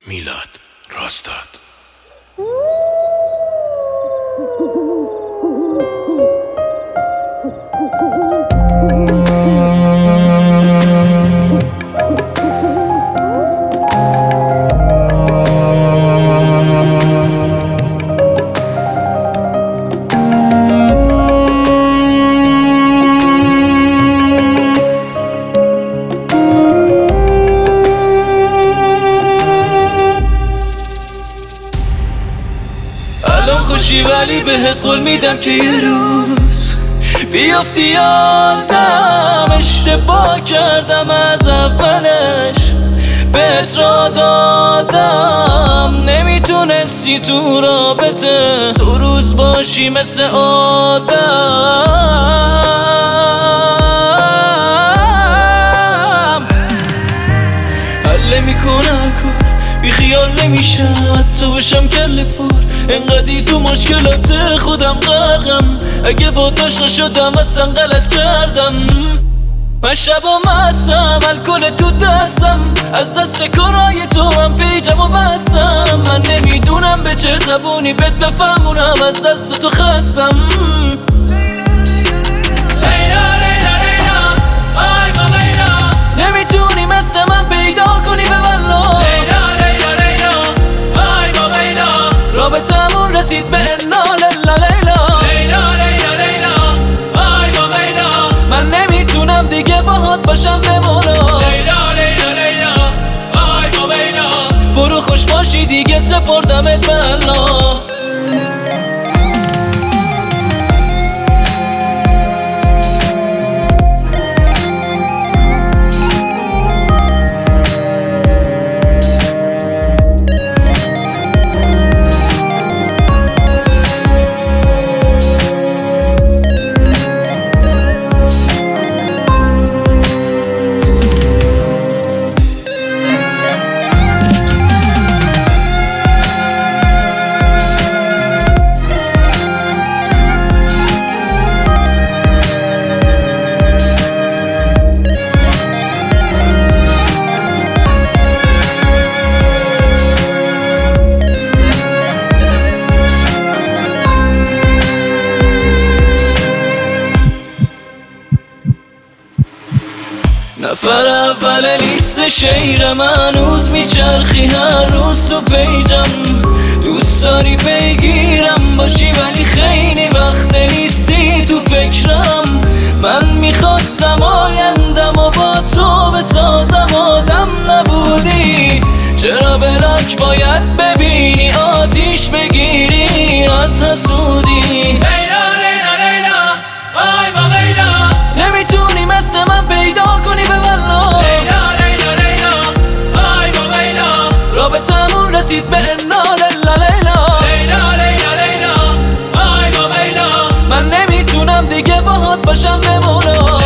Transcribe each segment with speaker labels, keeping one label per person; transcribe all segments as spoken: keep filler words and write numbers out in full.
Speaker 1: میلاد راستاد.
Speaker 2: الان خوشی ولی بهت قول میدم که یه روز بیافتی یادم اشتباه کردم از اولش بهت را دادم نمیتونستی تو رابطه دو روز باشی مثل آدم. حله میکنم کار بی خیال نمیشم حتی باشم کل پر انقدی تو مشکلات خودم غرقم اگه با داشت نشدم اصلا غلط کردم. من شب و مستم الکل تو دستم از دست کارای تو هم پیجم و بستم من نمیدونم به چه زبونی بهت بفهمونم از دست تو خستم. نمیتونی مثل من پیدا کنی به والله رابطمون رسید به انا لیلا لیلا من نمیتونم دیگه باهات باشم بمونا برو خوش باشی دیگه سپردمت به الله. نفر اول لیست شیرم هنوز میچرخی هر روز تو پیجم دوست داری بگیرم باشی ولی خیلی وقت نیستی تو فکرم من میخواستم آیندم و با تو بسازم آدم نبودی چرا بلک باید ببینی آتیش بگیری از حسودی. نمیتونی مثل من پیدا کنی به والله رابطمون رسید به انا لیلا لیلا من نمیتونم دیگه باهات باشم بمونا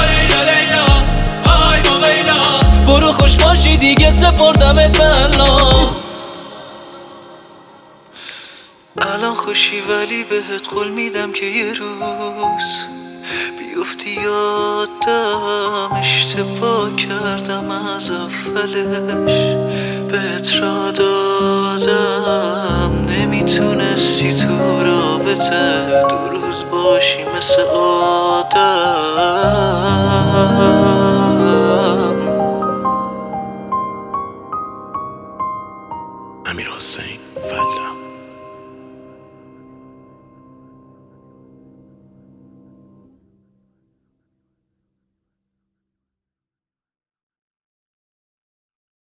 Speaker 2: برو خوش باشی دیگه سپردمت به الله. الان خوشی ولی بهت قول میدم که یه روز بیفتی یادم اشتباه کردم از اولش بهت را دادم نمیتونستی تو رابطه دو روز باشی مثل آدم.
Speaker 1: امیر حسین فلا.